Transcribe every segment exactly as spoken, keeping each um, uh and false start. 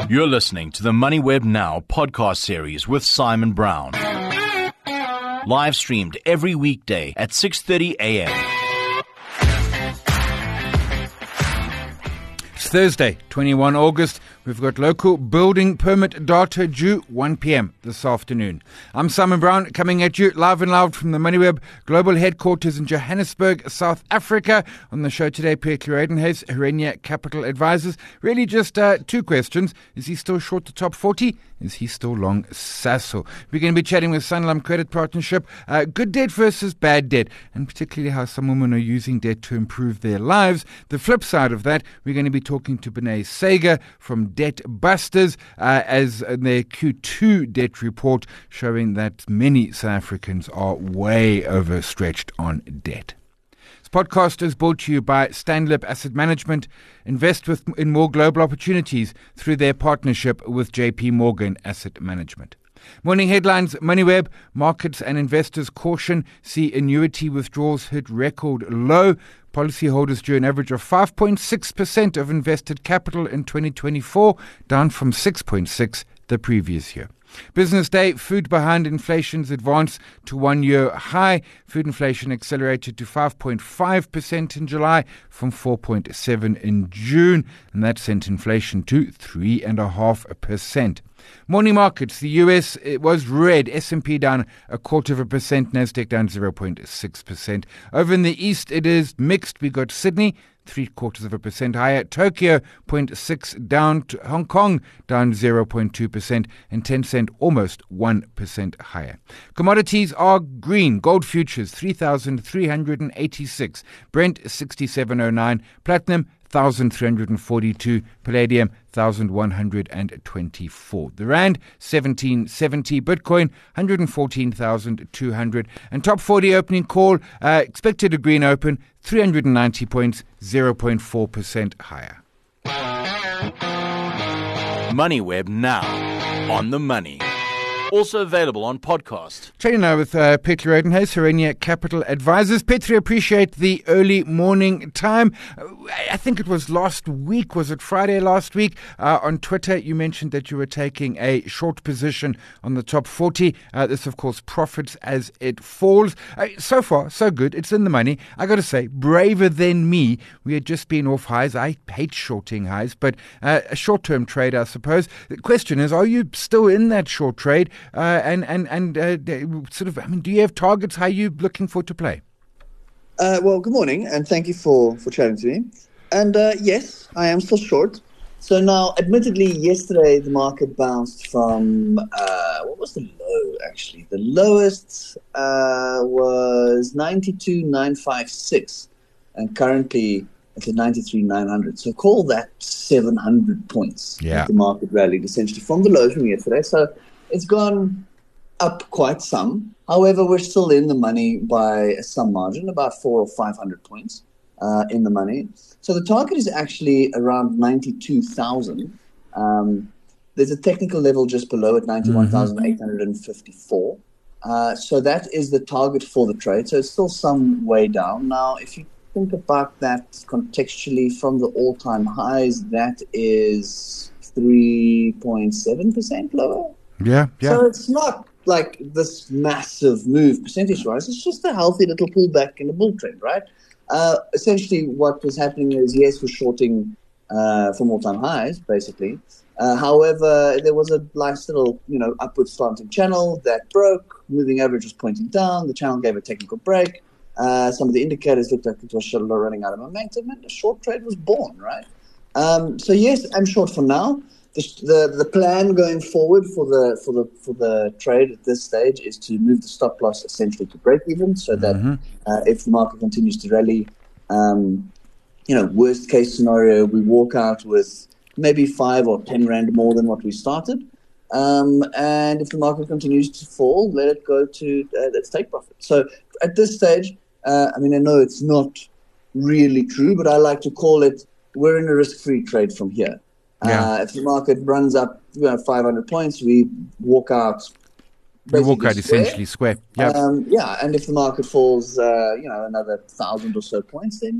You're listening to the MoneyWeb Now podcast series with Simon Brown. Live streamed every weekday at six thirty a.m. It's Thursday, twenty-first of August. We've got local building permit data due one p.m. this afternoon. I'm Simon Brown, coming at you live and loud from the MoneyWeb global headquarters in Johannesburg, South Africa. On the show today, Peter Edenhuis, Herenia Capital Advisors. Really just uh, two questions. Is he still short the top forty? Is he still long Sasol? We're going to be chatting with Sanlam Credit Partnership. Uh, good debt versus bad debt, and particularly how some women are using debt to improve their lives. The flip side of that, we're going to be talking to Benay Sager from Debt Busters uh, as their Q two debt report showing that many South Africans are way overstretched on debt. This podcast is brought to you by Stanlib Asset Management. Invest with, in more global opportunities through their partnership with J P Morgan Asset Management. Morning headlines, MoneyWeb, markets and investors caution, see annuity withdrawals hit record low. Policyholders drew an average of five point six percent of invested capital in twenty twenty-four, down from six point six percent the previous year. Business day, food behind inflation's advance to one-year high. Food inflation accelerated to five point five percent in July from four point seven percent in June, and that sent inflation to three point five percent. Morning markets, the U S it was red, S and P down a quarter of a percent, Nasdaq down zero point six percent. Over in the east, it is mixed. We got Sydney, three quarters of a percent higher, Tokyo zero point six down, to Hong Kong down zero point two percent, and Tencent almost one percent higher. Commodities are green. Gold futures three thousand three hundred eighty-six, Brent sixty-seven oh nine, Platinum one thousand three hundred forty-two, Palladium one thousand one hundred twenty-four. The Rand seventeen seventy, Bitcoin one hundred fourteen thousand two hundred, and top forty opening call uh, expected a green open three hundred ninety points, zero point four percent higher. MoneyWeb Now, on the money. Also available on podcast. Trading now with uh, Peter Edenhuis, Herenia Capital Advisors. Peter, appreciate the early morning time. Uh, I think it was last week, was it Friday last week? Uh, on Twitter, you mentioned that you were taking a short position on the top forty. Uh, this, of course, profits as it falls. Uh, so far, so good. It's in the money. I got to say, braver than me. We had just been off highs. I hate shorting highs, but uh, a short-term trade, I suppose. The question is, are you still in that short trade? Uh, and and and uh, sort of, I mean, do you have targets? How are you looking for to play? Uh, well, good morning, and thank you for, for chatting to me. And uh, yes, I am still short. So now, admittedly, yesterday the market bounced from, uh, what was the low, actually? The lowest uh, was ninety-two thousand nine hundred fifty-six, and currently it's at ninety-three thousand nine hundred. So call that seven hundred points. Yeah. The market rallied essentially from the lows from yesterday. So it's gone up quite some. However, we're still in the money by some margin, about four or five hundred points uh, in the money. So the target is actually around ninety-two thousand. Um, there's a technical level just below at ninety-one thousand eight hundred fifty-four. Uh, so that is the target for the trade. So it's still some way down. Now, if you think about that contextually from the all-time highs, that is three point seven percent lower. Yeah, yeah. So it's not like this massive move percentage-wise. It's just a healthy little pullback in the bull trend, right? Uh, essentially, what was happening is, yes, we're shorting uh, from all-time highs, basically. Uh, however, there was a nice little, you know, upward slanting channel that broke. Moving average was pointing down. The channel gave a technical break. Uh, some of the indicators looked like it was running out of momentum, and the short trade was born, right? Um, so yes, I'm short for now. The, the the plan going forward for the for the for the trade at this stage is to move the stop loss essentially to break even, so that mm-hmm. uh, if the market continues to rally, um, you know, worst case scenario, we walk out with maybe five or ten rand more than what we started, um, and if the market continues to fall, let it go to uh, let's take profit. So at this stage, uh, I mean, I know it's not really true, but I like to call it we're in a risk-free trade from here. Yeah. Uh, if the market runs up, you know, five hundred points, we walk out. We walk out square. essentially square. Yep. Um, yeah, and if the market falls, uh, you know, another thousand or so points, then you know, we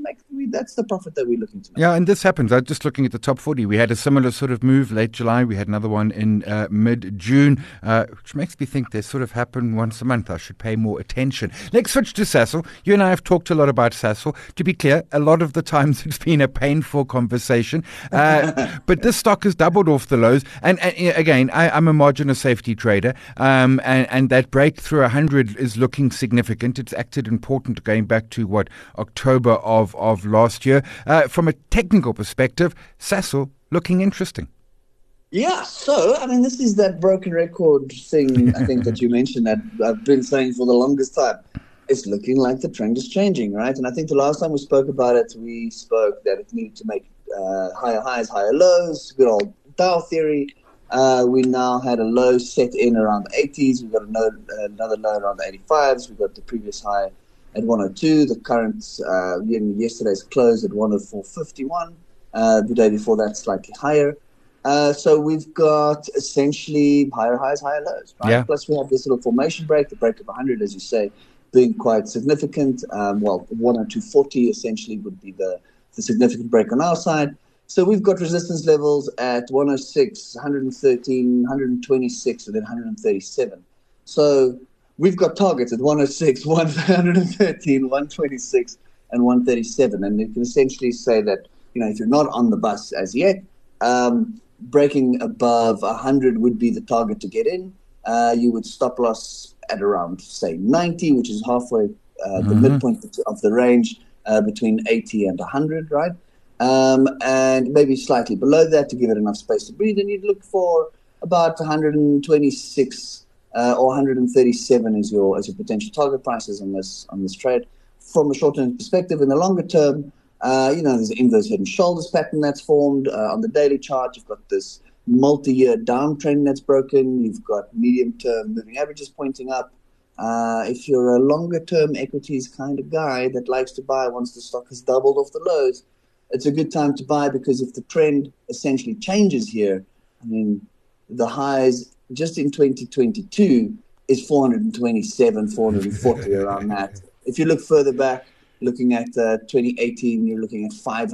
make we, that's the profit that we're looking to make. Yeah, and this happens. I'm just looking at the top forty. We had a similar sort of move late July. We had another one in uh, mid-June, uh, which makes me think they sort of happen once a month. I should pay more attention. Let's switch to Sasol. You and I have talked a lot about Sasol. To be clear, a lot of the times it's been a painful conversation. Uh, but this stock has doubled off the lows. And, and again, I, I'm a margin of safety trader, um, and, and that break through one hundred is looking significant. It's acted important going back to, what, October of, of last year. Uh, from a technical perspective, Sasol looking interesting. Yeah, so, I mean, this is that broken record thing, I think, that you mentioned that I've been saying for the longest time. It's looking like the trend is changing, right? And I think the last time we spoke about it, we spoke that it needed to make uh, higher highs, higher lows, good old Dow theory. Uh, we now had a low set in around the eighties. We've got a low, another low around the eighty-fives. We've got the previous high at one oh two. The current, uh, yesterday's close at one oh four fifty-one. Uh, the day before that, slightly higher. Uh, so we've got essentially higher highs, higher lows, right? Yeah. Plus we have this little formation break, the break of one hundred, as you say, being quite significant. Um, well, one oh two forty essentially would be the, the significant break on our side. So we've got resistance levels at one oh six, one thirteen, one twenty-six, and then one thirty-seven. So we've got targets at one oh six, one thirteen, one twenty-six, and one thirty-seven. And you can essentially say that, you know, if you're not on the bus as yet, um, breaking above one hundred would be the target to get in. Uh, you would stop loss at around, say, ninety, which is halfway, uh, mm-hmm. the midpoint of the range uh, between eighty and one hundred, right? Um, and maybe slightly below that to give it enough space to breathe. And you'd look for about one twenty-six uh, or one thirty-seven as your as your potential target prices on this on this trade. From a short-term perspective, in the longer term, uh, you know, there's an inverse head and shoulders pattern that's formed uh, on the daily chart. You've got this multi-year downtrend that's broken. You've got medium-term moving averages pointing up. Uh, if you're a longer-term equities kind of guy that likes to buy once the stock has doubled off the lows, it's a good time to buy, because if the trend essentially changes here, I mean, the highs just in twenty twenty-two is four twenty-seven, four forty around that. If you look further back, looking at uh, twenty eighteen, you're looking at five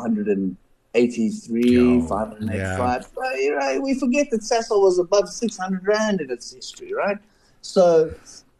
eighty-three, oh, five eighty-five. Yeah. Right, right. We forget that Sasol was above six hundred rand in its history, right? So,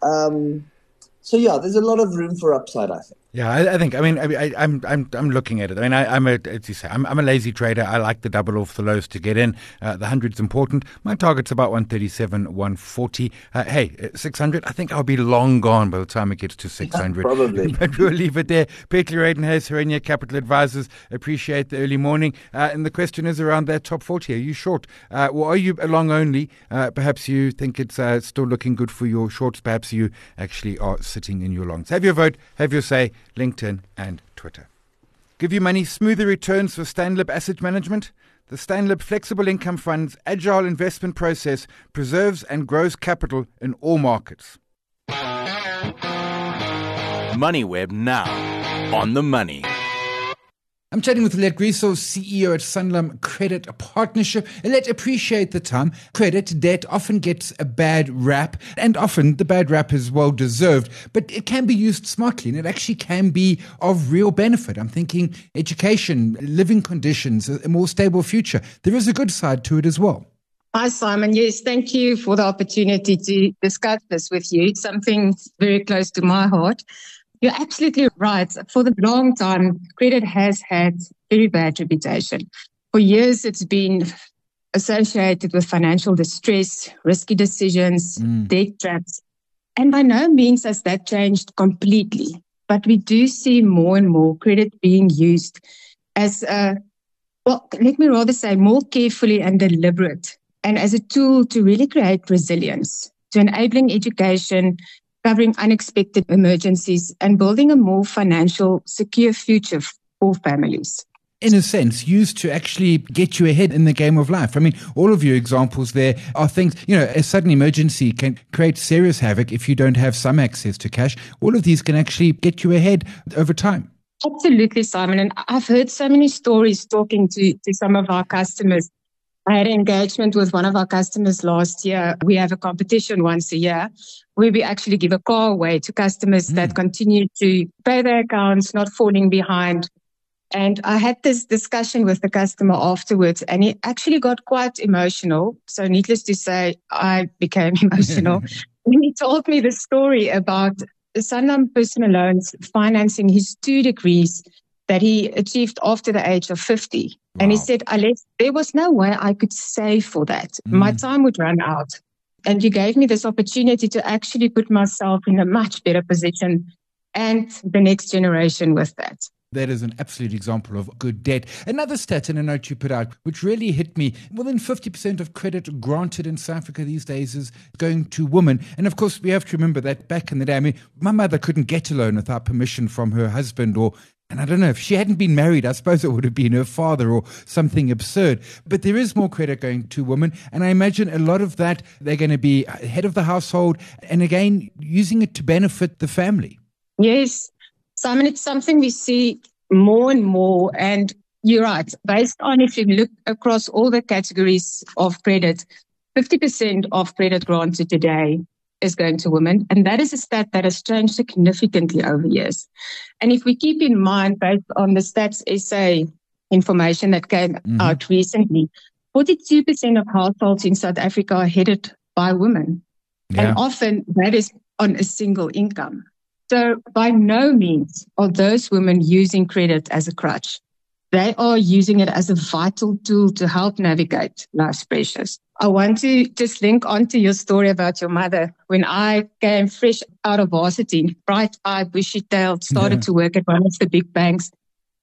um, so yeah, there's a lot of room for upside, I think. Yeah, I, I think. I mean, I, I'm I'm I'm looking at it. I mean, I, I'm a as you say, I'm, I'm a lazy trader. I like the double off the lows to get in. Uh, the hundred's important. My target's about one thirty-seven, one forty. Uh, hey, six hundred. I think I'll be long gone by the time it gets to six hundred. Probably. But we'll leave it there. Petri Radenhurst, Herenia Capital Advisors. Appreciate the early morning. Uh, and the question is around that top forty. Are you short, uh, or are you a long only? Uh, perhaps you think it's uh, still looking good for your shorts. Perhaps you actually are sitting in your longs. Have your vote. Have your say. LinkedIn and Twitter. Give you money smoother returns for Stanlib Asset Management. The Stanlib Flexible Income Fund's agile investment process preserves and grows capital in all markets. MoneyWeb now on the money. I'm chatting with Let Griso, C E O at Sanlam Credit Partnership. Let appreciate the time. Credit debt often gets a bad rap, and often the bad rap is well deserved, but it can be used smartly, and it actually can be of real benefit. I'm thinking education, living conditions, a more stable future. There is a good side to it as well. Hi, Simon. Yes, thank you for the opportunity to discuss this with you. Something very close to my heart. You're absolutely right. For the long time, credit has had very bad reputation. For years, it's been associated with financial distress, risky decisions, mm. debt traps. And by no means has that changed completely. But we do see more and more credit being used as a, well, let me rather say more carefully and deliberate, and as a tool to really create resilience, to enabling education, covering unexpected emergencies, and building a more financial, secure future for families. In a sense, used to actually get you ahead in the game of life. I mean, all of your examples there are things, you know, a sudden emergency can create serious havoc if you don't have some access to cash. All of these can actually get you ahead over time. Absolutely, Simon. And I've heard so many stories talking to, to some of our customers. I had an engagement with one of our customers last year. We have a competition once a year where we actually give a car away to customers mm. that continue to pay their accounts, not falling behind. And I had this discussion with the customer afterwards, and he actually got quite emotional. So needless to say, I became emotional when he told me the story about Sanlam Personal Loans financing his two degrees that he achieved after the age of fifty. Wow. And he said, Alex, there was no way I could save for that. Mm. My time would run out. And you gave me this opportunity to actually put myself in a much better position and the next generation with that. That is an absolute example of good debt. Another stat in a note you put out, which really hit me, more than fifty percent of credit granted in South Africa these days is going to women. And of course, we have to remember that back in the day, I mean, my mother couldn't get a loan without permission from her husband, or, and I don't know, if she hadn't been married, I suppose it would have been her father or something absurd. But there is more credit going to women. And I imagine a lot of that, they're going to be head of the household and again, using it to benefit the family. Yes. Simon, it's something we see more and more. And you're right. Based on if you look across all the categories of credit, fifty percent of credit granted today is going to women. And that is a stat that has changed significantly over years. And if we keep in mind, based on the Stats S A information that came mm-hmm. out recently, forty-two percent of households in South Africa are headed by women. Yeah. And often that is on a single income. So by no means are those women using credit as a crutch. They are using it as a vital tool to help navigate life's pressures. I want to just link onto your story about your mother. When I came fresh out of varsity, bright-eyed, bushy-tailed, started yeah. to work at one of the big banks,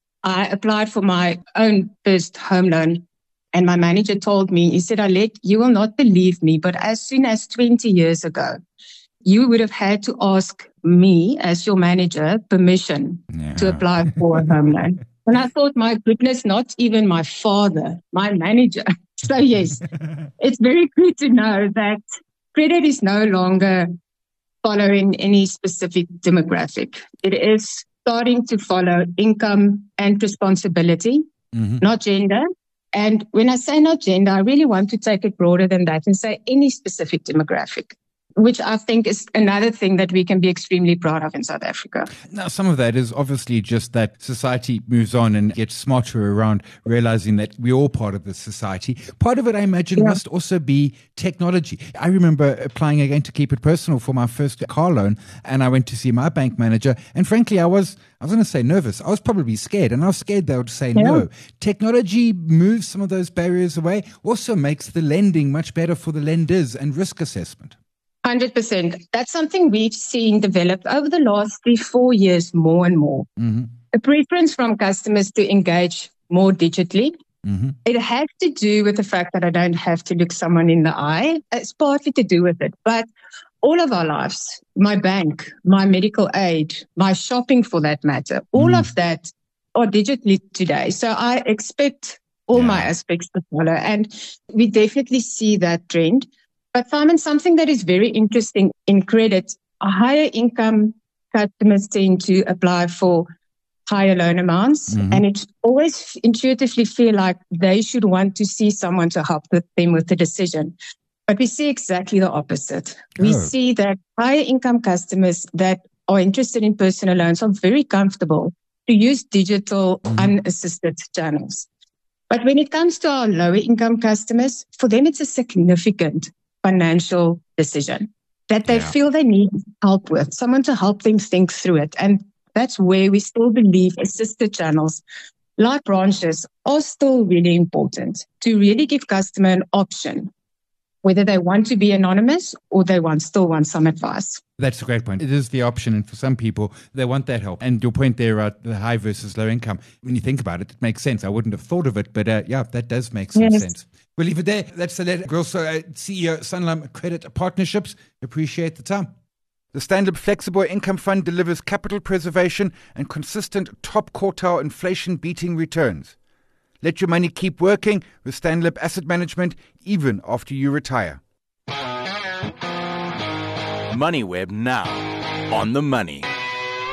I applied for my own first home loan. And my manager told me, he said, Alec, you will not believe me, but as soon as twenty years ago, you would have had to ask me as your manager permission yeah. to apply for a home loan. And I thought, my goodness, not even my father, my manager. So yes, it's very good to know that credit is no longer following any specific demographic. It is starting to follow income and responsibility, mm-hmm. not gender. And when I say not gender, I really want to take it broader than that and say any specific demographic, which I think is another thing that we can be extremely proud of in South Africa. Now, some of that is obviously just that society moves on and gets smarter around realizing that we're all part of this society. Part of it, I imagine, yeah. must also be technology. I remember applying again to keep it personal for my first car loan, and I went to see my bank manager, and frankly, I was I was going to say nervous. I was probably scared, and I was scared they would say yeah. no. Technology moves some of those barriers away, also makes the lending much better for the lenders and risk assessment. one hundred percent. That's something we've seen develop over the last three, four years more and more. Mm-hmm. A preference from customers to engage more digitally. Mm-hmm. It has to do with the fact that I don't have to look someone in the eye. It's partly to do with it. But all of our lives, my bank, my medical aid, my shopping for that matter, all mm. of that are digitally today. So I expect all yeah. my aspects to follow. And we definitely see that trend. But Simon, something that is very interesting in credit, higher income customers tend to apply for higher loan amounts. Mm-hmm. And it always intuitively feel like they should want to see someone to help them with the decision. But we see exactly the opposite. We oh. see that higher income customers that are interested in personal loans are very comfortable to use digital mm-hmm. unassisted channels. But when it comes to our lower income customers, for them it's a significant financial decision that they yeah. feel they need help with, someone to help them think through it. And that's where we still believe assisted channels like branches are still really important to really give customer an option, whether they want to be anonymous or they want still want some advice. That's a great point. It is the option, and for some people, they want that help. And your point there about the high versus low income, when you think about it, it makes sense. I wouldn't have thought of it, but uh, yeah, that does make some yes. sense. We'll leave it there. That's the letter. We're also uh, C E O, Sanlam Credit Partnerships. Appreciate the time. The Standard Flexible Income Fund delivers capital preservation and consistent top quartile inflation-beating returns. Let your money keep working with Stanlib Asset Management even after you retire. MoneyWeb now on the money.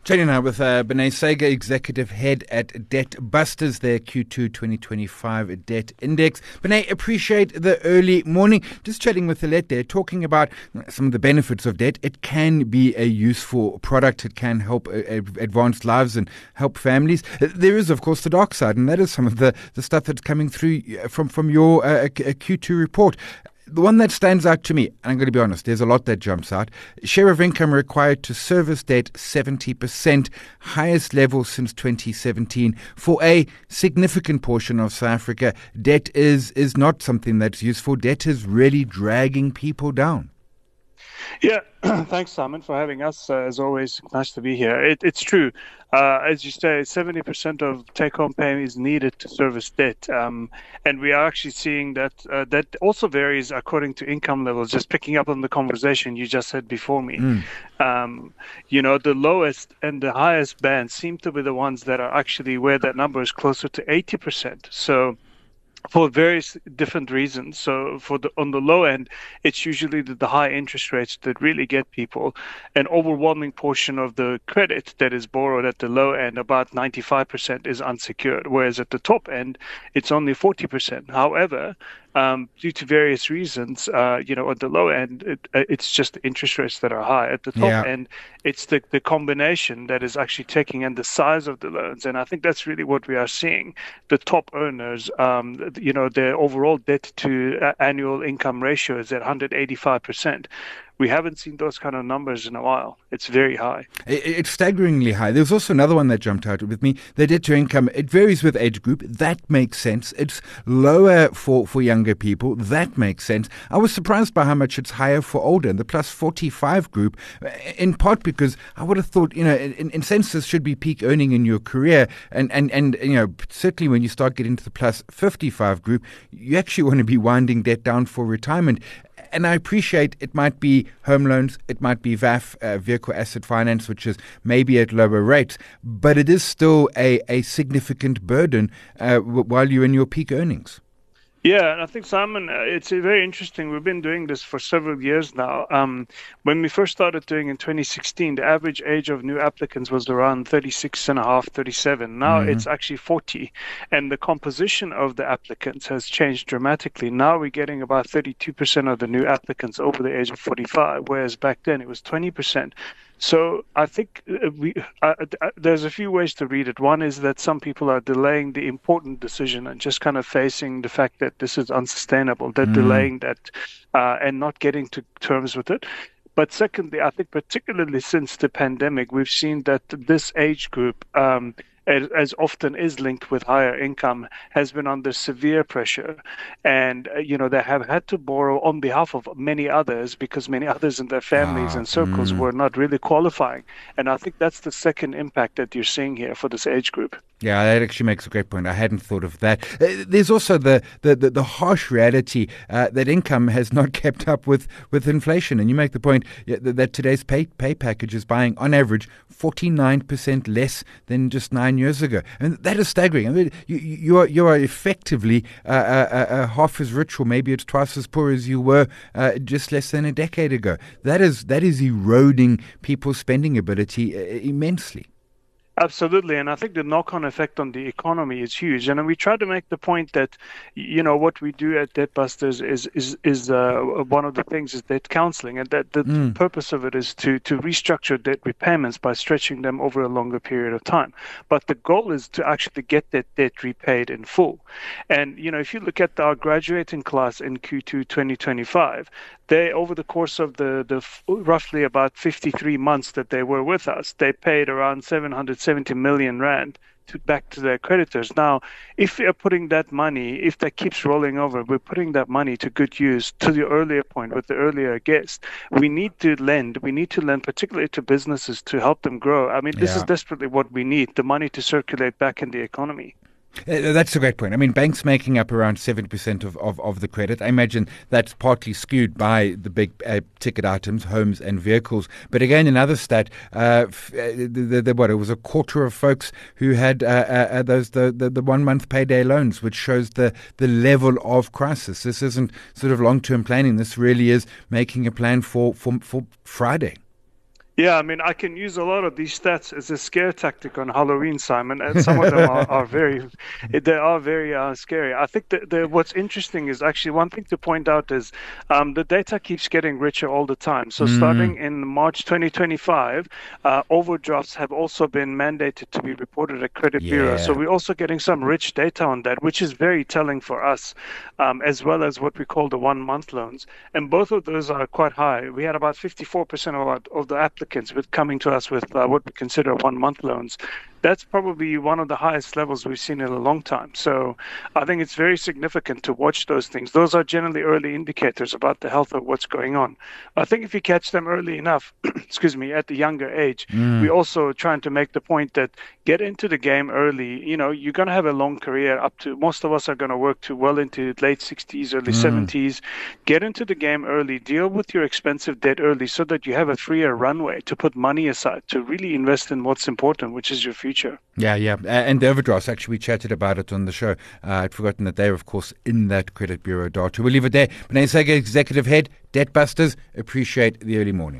Chatting now with uh, Benay Sager, Executive Head at Debt Busters, their Q two twenty twenty-five Debt Index. Benay, appreciate the early morning. Just chatting with Alet there, talking about some of the benefits of debt. It can be a useful product. It can help uh, advance lives and help families. There is, of course, the dark side, and that is some of the, the stuff that's coming through from, from your uh, Q two report. The one that stands out to me, and I'm going to be honest, there's a lot that jumps out. Share of income required to service debt, seventy percent, highest level since twenty seventeen. For a significant portion of South Africa, debt is, is not something that's useful. Debt is really dragging people down. Yeah, thanks, Simon, for having us. Uh, as always, nice to be here. It, it's true. Uh, as you say, seventy percent of take-home pay is needed to service debt. Um, and we are actually seeing that uh, that also varies according to income levels, just picking up on the conversation you just had before me. Mm. Um, you know, the lowest and the highest bands seem to be the ones that are actually where that number is closer to eighty percent. So for various different reasons. So for the on the low end, it's usually the, the high interest rates that really get people. An overwhelming portion of the credit that is borrowed at the low end, about ninety-five percent, is unsecured, whereas at the top end, it's only forty percent. However, Um, due to various reasons, uh, you know, at the low end, it, it's just the interest rates that are high. At the top yeah. end, it's the, the combination that is actually taking and the size of the loans. And I think that's really what we are seeing. The top earners, um, you know, their overall debt to uh, annual income ratio is at one hundred eighty-five percent. We haven't seen those kind of numbers in a while. It's very high. It's staggeringly high. There's also another one that jumped out with me. The debt to income, it varies with age group. That makes sense. It's lower for, for younger people. That makes sense. I was surprised by how much it's higher for older, the plus forty-five group, in part because I would have thought, you know, in, in sense this should be peak earning in your career. And, and, and, you know, certainly when you start getting to the plus fifty-five group, you actually want to be winding debt down for retirement. And I appreciate it might be home loans, it might be V A F, uh, vehicle asset finance, which is maybe at lower rates, but it is still a, a significant burden uh, w- while you're in your peak earnings. Yeah, and I think, Simon, uh, it's uh, very interesting. We've been doing this for several years now. Um, when we first started doing in twenty sixteen, the average age of new applicants was around thirty-six and a half, thirty-seven. Now mm-hmm. it's actually forty. And the composition of the applicants has changed dramatically. Now we're getting about thirty-two percent of the new applicants over the age of forty-five, whereas back then it was twenty percent. So I think we, uh, uh, there's a few ways to read it. One is that some people are delaying the important decision and just kind of facing the fact that this is unsustainable. They're mm. delaying that uh, and not getting to terms with it. But secondly, I think particularly since the pandemic, we've seen that this age group, um, as, as often is linked with higher income, has been under severe pressure. And, uh, you know, they have had to borrow on behalf of many others because many others in their families ah, and circles mm. were not really qualifying. And I think that's the second impact that you're seeing here for this age group. Yeah, that actually makes a great point. I hadn't thought of that. Uh, there's also the, the, the, the harsh reality uh, that income has not kept up with, with inflation. And you make the point yeah, that, that today's pay, pay package is buying, on average, forty-nine percent less than just nine years ago. And that is staggering. I mean, you, you, are, you are effectively uh, uh, uh, half as rich, or maybe it's twice as poor as you were uh, just less than a decade ago. That is, that is eroding people's spending ability uh, immensely. Absolutely, and I think the knock-on effect on the economy is huge. And we try to make the point that, you know, what we do at Debt Busters is is is uh, one of the things is debt counseling, and that the mm. purpose of it is to to restructure debt repayments by stretching them over a longer period of time. But the goal is to actually get that debt repaid in full. And you know, if you look at our graduating class in Q two twenty twenty-five, they over the course of the the roughly about fifty-three months that they were with us, they paid around seven hundred seventy million rand to back to their creditors. Now, if we are putting that money, if that keeps rolling over, we're putting that money to good use. To the earlier point with the earlier guest, we need to lend. We need to lend, particularly to businesses, to help them grow. I mean, this yeah. is desperately what we need: the money to circulate back in the economy. Uh, that's a great point. I mean, banks making up around seventy percent of, of, of the credit. I imagine that's partly skewed by the big uh, ticket items, homes and vehicles. But again, another stat, uh, f- uh, the, the, the, what, it was a quarter of folks who had uh, uh, those the, the, the one-month payday loans, which shows the, the level of crisis. This isn't sort of long-term planning. This really is making a plan for, for, for Friday. Yeah, I mean, I can use a lot of these stats as a scare tactic on Halloween, Simon, and some of them are, are very, they are very uh, scary. I think that the, what's interesting is actually one thing to point out is um, the data keeps getting richer all the time. So mm. starting in March twenty twenty-five, uh, overdrafts have also been mandated to be reported at credit yeah. bureaus. So we're also getting some rich data on that, which is very telling for us, um, as well as what we call the one-month loans. And both of those are quite high. We had about fifty-four percent of, our, of the applicants with coming to us with uh, what we consider one-month loans. That's probably one of the highest levels we've seen in a long time. So I think it's very significant to watch those things. Those are generally early indicators about the health of what's going on. I think if you catch them early enough, excuse me, at the younger age, mm. we're also trying to make the point that get into the game early. You know, you're going to have a long career up to, most of us are going to work to well into late sixties, early mm. seventies. Get into the game early, deal with your expensive debt early so that you have a three-year runway to put money aside, to really invest in what's important, which is your future. Yeah, yeah. Uh, and the overdrafts, actually, we chatted about it on the show. Uh, I'd forgotten that they're, of course, in that credit bureau data. We'll leave it there. Benay Sega, Executive Head, Debt Busters. Appreciate the early morning.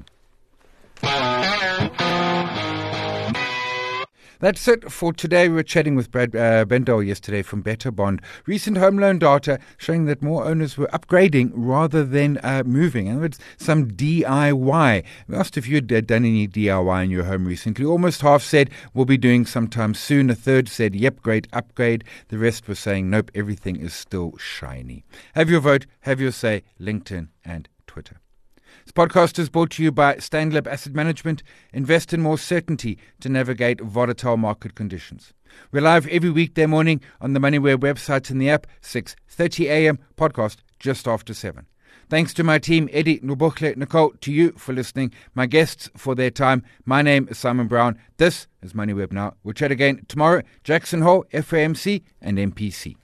That's it for today. We were chatting with Brad uh, Bendel yesterday from Better Bond. Recent home loan data showing that more owners were upgrading rather than uh, moving. In other words, some D I Y. We asked if you had done any D I Y in your home recently. Almost half said we'll be doing sometime soon. A third said, yep, great upgrade. The rest were saying, nope, everything is still shiny. Have your vote, have your say, LinkedIn and Twitter. This podcast is brought to you by Stanlib Asset Management. Invest in more certainty to navigate volatile market conditions. We're live every weekday morning on the MoneyWeb website and the app, six thirty a.m. podcast just after seven. Thanks to my team, Eddie, Nobokle, Nicole, to you for listening, my guests for their time. My name is Simon Brown. This is MoneyWeb Now. We'll chat again tomorrow. Jackson Hole, F A M C and M P C.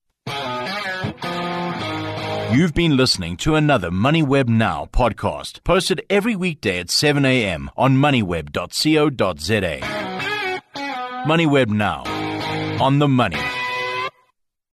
You've been listening to another MoneyWeb Now podcast, posted every weekday at seven a.m. on moneyweb dot co dot za. MoneyWeb Now, on the money.